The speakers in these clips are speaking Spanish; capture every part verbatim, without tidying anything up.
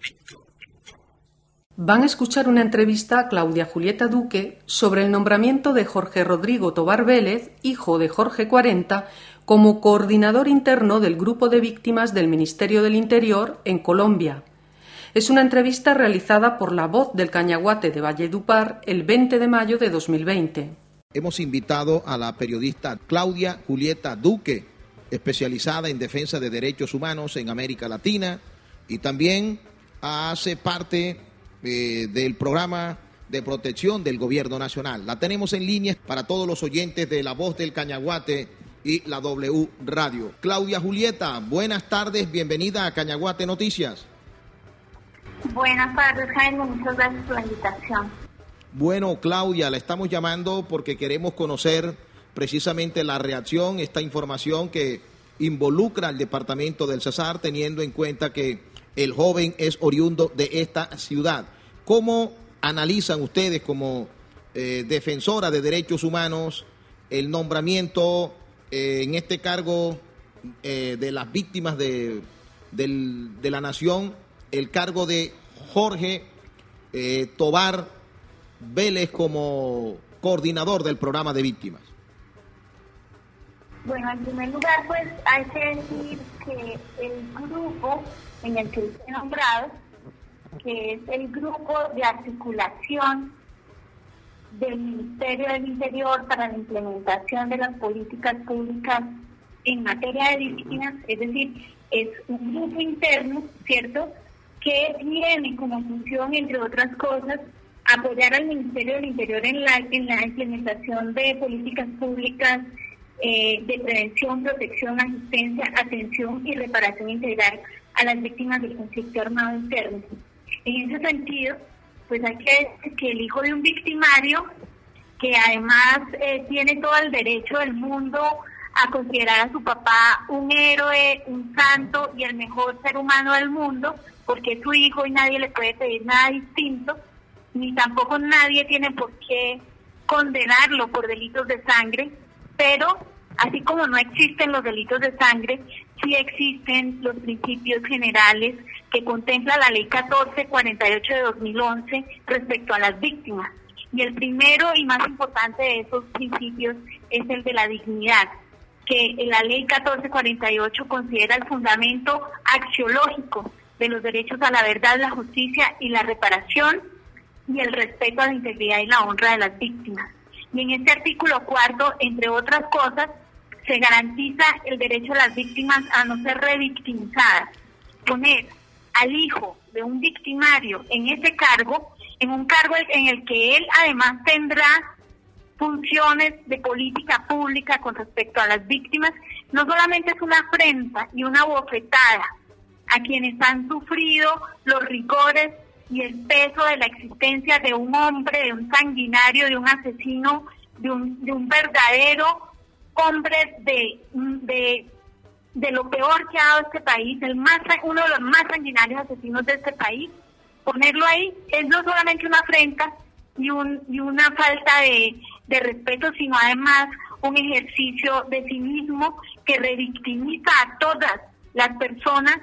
Van a escuchar una entrevista a Claudia Julieta Duque sobre el nombramiento de Jorge Rodrigo Tovar Vélez, hijo de Jorge cuarenta, como coordinador interno del Grupo de Víctimas del Ministerio del Interior en Colombia. Es una entrevista realizada por La Voz del Cañaguate de Valledupar el veinte de mayo de dos mil veinte. Hemos invitado a la periodista Claudia Julieta Duque, especializada en defensa de derechos humanos en América Latina, y también hace parte eh, del programa de protección del Gobierno Nacional. La tenemos en línea para todos los oyentes de La Voz del Cañaguate y la W Radio. Claudia Julieta, buenas tardes, bienvenida a Cañaguate Noticias. Buenas tardes, Jaime, muchas gracias por la invitación. Bueno, Claudia, la estamos llamando porque queremos conocer precisamente la reacción, esta información que involucra al departamento del Cesar, teniendo en cuenta que el joven es oriundo de esta ciudad. ¿Cómo analizan ustedes como eh, defensora de derechos humanos el nombramiento eh, en este cargo eh, de las víctimas de, del, de la nación, el cargo de Jorge eh, Tovar Vélez como coordinador del programa de víctimas? Bueno, en primer lugar, pues hay que decir que el grupo en el que fue nombrado, que es el grupo de articulación del Ministerio del Interior para la implementación de las políticas públicas en materia de víctimas, es decir, es un grupo interno, ¿cierto?, que tiene como función, entre otras cosas, apoyar al Ministerio del Interior en la, en la implementación de políticas públicas eh, de prevención, protección, asistencia, atención y reparación integral a las víctimas del conflicto armado interno. En ese sentido, pues hay que decir que el hijo de un victimario, que además eh, tiene todo el derecho del mundo a considerar a su papá un héroe, un santo y el mejor ser humano del mundo, porque es su hijo y nadie le puede pedir nada distinto, ni tampoco nadie tiene por qué condenarlo por delitos de sangre, pero así como no existen los delitos de sangre, sí existen los principios generales que contempla la Ley catorce cuarenta y ocho de dos mil once respecto a las víctimas. Y el primero y más importante de esos principios es el de la dignidad, que la Ley catorce cuarenta y ocho considera el fundamento axiológico de los derechos a la verdad, la justicia y la reparación, y el respeto a la integridad y la honra de las víctimas. Y en este artículo cuarto, entre otras cosas, se garantiza el derecho de las víctimas a no ser revictimizadas. Poner al hijo de un victimario en ese cargo, en un cargo en el que él además tendrá funciones de política pública con respecto a las víctimas, no solamente es una afrenta y una bofetada a quienes han sufrido los rigores y el peso de la existencia de un hombre, de un sanguinario, de un asesino, de un, de un verdadero hombre de, de, de lo peor que ha dado este país, el más uno de los más sanguinarios asesinos de este país. Ponerlo ahí es no solamente una afrenta y, un, y una falta de, de respeto, sino además un ejercicio de cinismo que revictimiza a todas las personas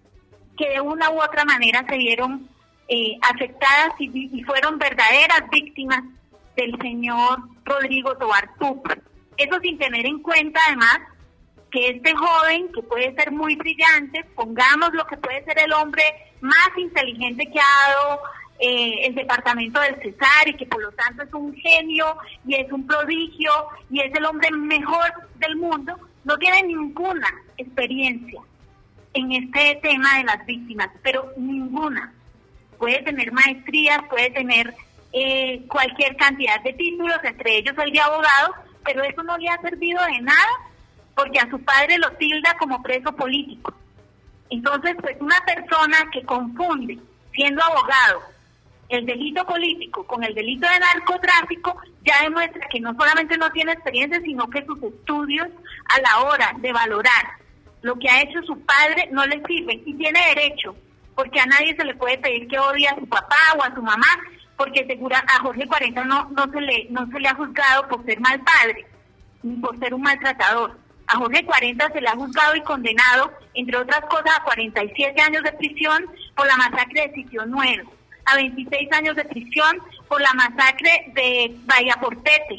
que de una u otra manera se vieron eh, afectadas y, y fueron verdaderas víctimas del señor Rodrigo Tovar Vélez. Eso sin tener en cuenta además que este joven, que puede ser muy brillante, pongamos lo que puede ser el hombre más inteligente que ha dado eh, el departamento del Cesar, y que por lo tanto es un genio y es un prodigio y es el hombre mejor del mundo, no tiene ninguna experiencia en este tema de las víctimas, pero ninguna. Puede tener maestrías, puede tener eh, cualquier cantidad de títulos, entre ellos el de abogado, pero eso no le ha servido de nada porque a su padre lo tilda como preso político. Entonces, pues una persona que confunde, siendo abogado, el delito político con el delito de narcotráfico, ya demuestra que no solamente no tiene experiencia, sino que sus estudios a la hora de valorar lo que ha hecho su padre no le sirven, y tiene derecho, porque a nadie se le puede pedir que odie a su papá o a su mamá, porque segura a Jorge cuarenta no, no se le no se le ha juzgado por ser mal padre, ni por ser un maltratador. A Jorge cuarenta se le ha juzgado y condenado, entre otras cosas, a cuarenta y siete años de prisión por la masacre de Sitio Nuevo, a veintiséis años de prisión por la masacre de Bahía Portete.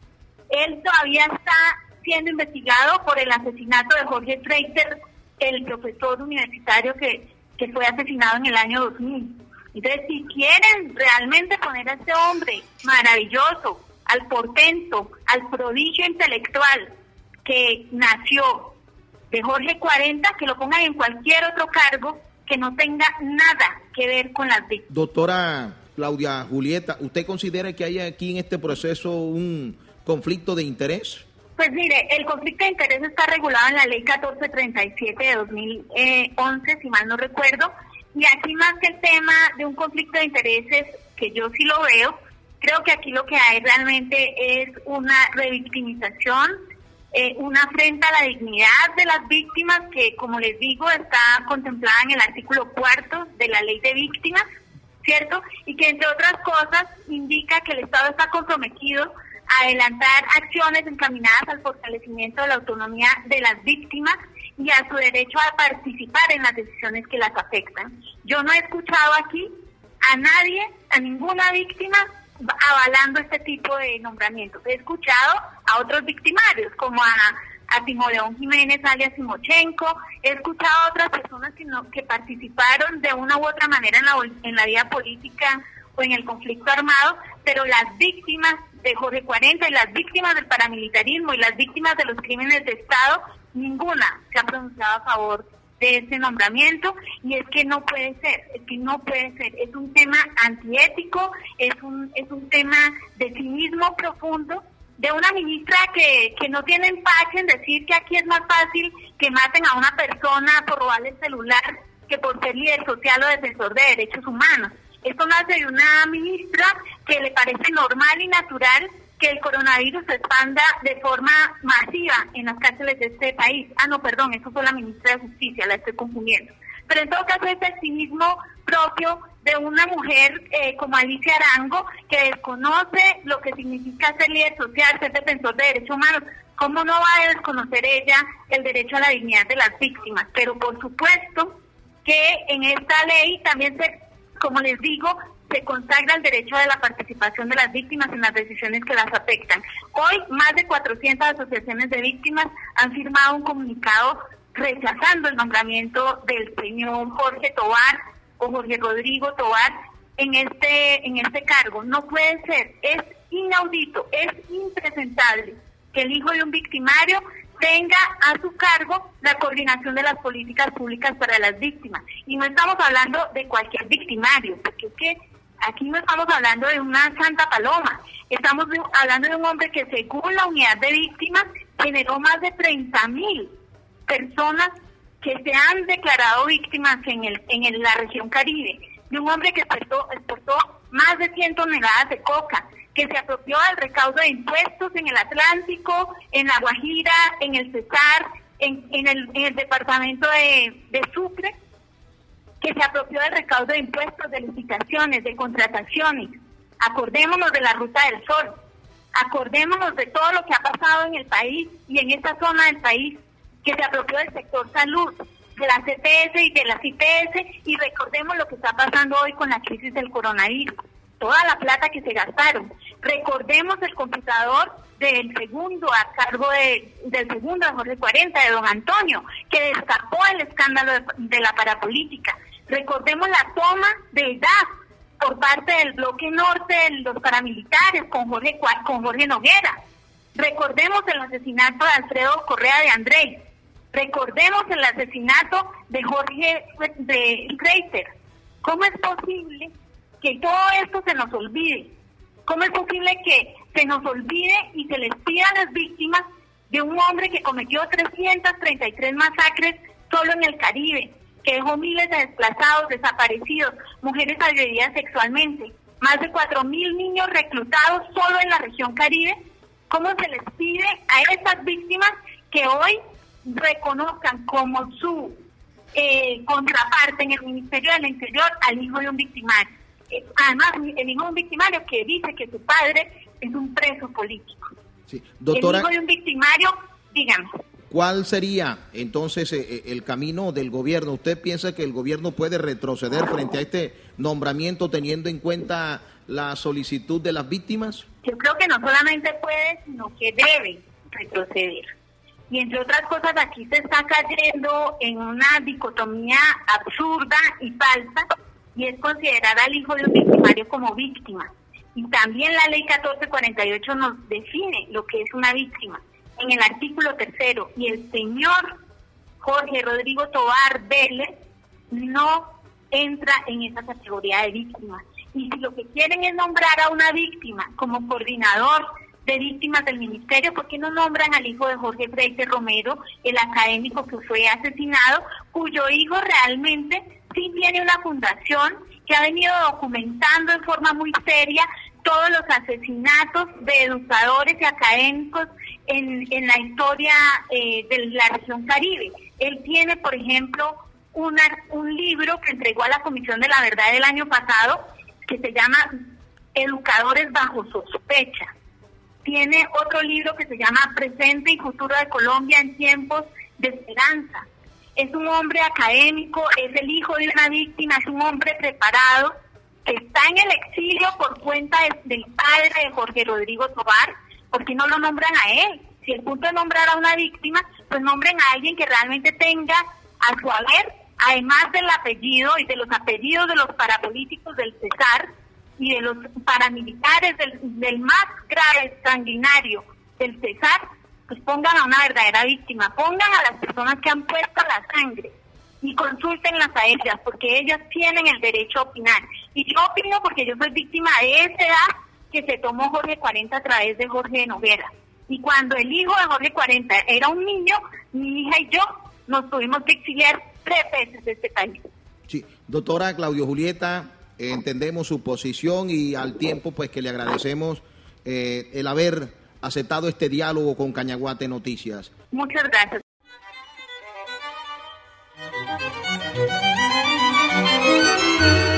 Él todavía está siendo investigado por el asesinato de Jorge Freiter, el profesor universitario que, que fue asesinado en el año dos mil. Entonces, si quieren realmente poner a este hombre maravilloso, al portento, al prodigio intelectual que nació de Jorge cuarenta, que lo pongan en cualquier otro cargo que no tenga nada que ver con las víctimas. Doctora Claudia Julieta, ¿usted considera que hay aquí en este proceso un conflicto de interés? Pues mire, el conflicto de interés está regulado en la ley catorce treinta y siete de dos mil once, si mal no recuerdo, y aquí más que el tema de un conflicto de intereses, que yo sí lo veo, creo que aquí lo que hay realmente es una revictimización, eh, una afrenta a la dignidad de las víctimas, que como les digo está contemplada en el artículo cuarto de la ley de víctimas, ¿cierto? Y que entre otras cosas indica que el Estado está comprometido a adelantar acciones encaminadas al fortalecimiento de la autonomía de las víctimas y a su derecho a participar en las decisiones que las afectan. Yo no he escuchado aquí a nadie, a ninguna víctima, avalando este tipo de nombramientos. He escuchado a otros victimarios, como a, a Timoleón Jiménez, alias Timochenko. He escuchado a otras personas que, no, que participaron de una u otra manera en la, en la vida política o en el conflicto armado, pero las víctimas de Jorge cuarenta y las víctimas del paramilitarismo y las víctimas de los crímenes de Estado, ninguna se ha pronunciado a favor de este nombramiento, y es que no puede ser, es que no puede ser, es un tema antiético, es un es un tema de cinismo profundo, de una ministra que, que no tiene empaque en decir que aquí es más fácil que maten a una persona por robarle el celular que por ser líder social o defensor de derechos humanos. Esto nace de una ministra que le parece normal y natural que el coronavirus se expanda de forma masiva en las cárceles de este país. Ah, no, perdón, eso fue la ministra de Justicia, la estoy confundiendo. Pero en todo caso es el cinismo propio de una mujer eh, como Alicia Arango, que desconoce lo que significa ser líder social, ser defensor de derechos humanos. ¿Cómo no va a desconocer ella el derecho a la dignidad de las víctimas? Pero por supuesto que en esta ley también se, como les digo, se consagra el derecho de la participación de las víctimas en las decisiones que las afectan. Hoy, más de cuatrocientas asociaciones de víctimas han firmado un comunicado rechazando el nombramiento del señor Jorge Tobar o Jorge Rodrigo Tobar en este, en este cargo. No puede ser, es inaudito, es impresentable que el hijo de un victimario tenga a su cargo la coordinación de las políticas públicas para las víctimas. Y no estamos hablando de cualquier victimario, porque es que aquí no estamos hablando de una santa paloma, estamos de, hablando de un hombre que según la unidad de víctimas generó más de treinta mil personas que se han declarado víctimas en el en el, la región Caribe, de un hombre que exportó, exportó más de cien toneladas de coca, que se apropió del recaudo de impuestos en el Atlántico, en La Guajira, en el Cesar, en, en, el, en el departamento de, de Sucre, que se apropió del recaudo de impuestos, de licitaciones, de contrataciones. Acordémonos de la Ruta del Sol, acordémonos de todo lo que ha pasado en el país y en esta zona del país, que se apropió del sector salud, de la C P S y de la I P S, y recordemos lo que está pasando hoy con la crisis del coronavirus, toda la plata que se gastaron. Recordemos el computador del segundo a cargo de, del segundo de Jorge cuarenta, de don Antonio, que destapó el escándalo de, de la parapolítica. Recordemos la toma del gas por parte del bloque norte de los paramilitares con Jorge, con Jorge Noguera. Recordemos el asesinato de Alfredo Correa de Andrés. Recordemos el asesinato de Jorge de Freiter. ¿Cómo es posible que todo esto se nos olvide? ¿Cómo es posible que se nos olvide y se les pida a las víctimas de un hombre que cometió trescientas treinta y tres masacres solo en el Caribe, que dejó miles de desplazados, desaparecidos, mujeres agredidas sexualmente, más de cuatro mil niños reclutados solo en la región Caribe? ¿Cómo se les pide a estas víctimas que hoy reconozcan como su eh, contraparte en el Ministerio del Interior al hijo de un victimario? Eh, además, el hijo de un victimario que dice que su padre es un preso político. Sí. Doctora, el hijo de un victimario, dígame. ¿Cuál sería entonces el camino del gobierno? ¿Usted piensa que el gobierno puede retroceder frente a este nombramiento teniendo en cuenta la solicitud de las víctimas? Yo creo que no solamente puede, sino que debe retroceder. Y entre otras cosas, aquí se está cayendo en una dicotomía absurda y falsa, y es considerar al hijo de un victimario como víctima. Y también la ley catorce cuarenta y ocho nos define lo que es una víctima en el artículo tercero, y el señor Jorge Rodrigo Tovar Vélez no entra en esa categoría de víctima. Y si lo que quieren es nombrar a una víctima como coordinador de víctimas del ministerio, ¿por qué no nombran al hijo de Jorge Freite Romero, el académico que fue asesinado, cuyo hijo realmente sí tiene una fundación que ha venido documentando en forma muy seria todos los asesinatos de educadores y académicos en, en la historia eh, de la región Caribe? Él tiene, por ejemplo, una, un libro que entregó a la Comisión de la Verdad el año pasado, que se llama Educadores bajo sospecha. Tiene otro libro que se llama Presente y Futuro de Colombia en tiempos de esperanza. Es un hombre académico, es el hijo de una víctima, es un hombre preparado, que está en el exilio por cuenta de, del padre de Jorge Rodrigo Tovar. ¿Por qué no lo nombran a él? Si el punto de nombrar a una víctima, pues nombren a alguien que realmente tenga a su haber, además del apellido y de los apellidos de los parapolíticos del Cesar y de los paramilitares del, del más grave sanguinario del Cesar, pues pongan a una verdadera víctima, pongan a las personas que han puesto la sangre y consúltenlas a ellas, porque ellas tienen el derecho a opinar. Y yo opino porque yo soy víctima de esa edad que se tomó Jorge cuarenta a través de Jorge Noguera. Y cuando el hijo de Jorge cuarenta era un niño, mi hija y yo nos tuvimos que exiliar tres veces de este país. Sí, doctora Claudia Julieta, eh, entendemos su posición y al tiempo pues que le agradecemos eh, el haber aceptado este diálogo con Cañaguate Noticias. Muchas gracias. Thank you.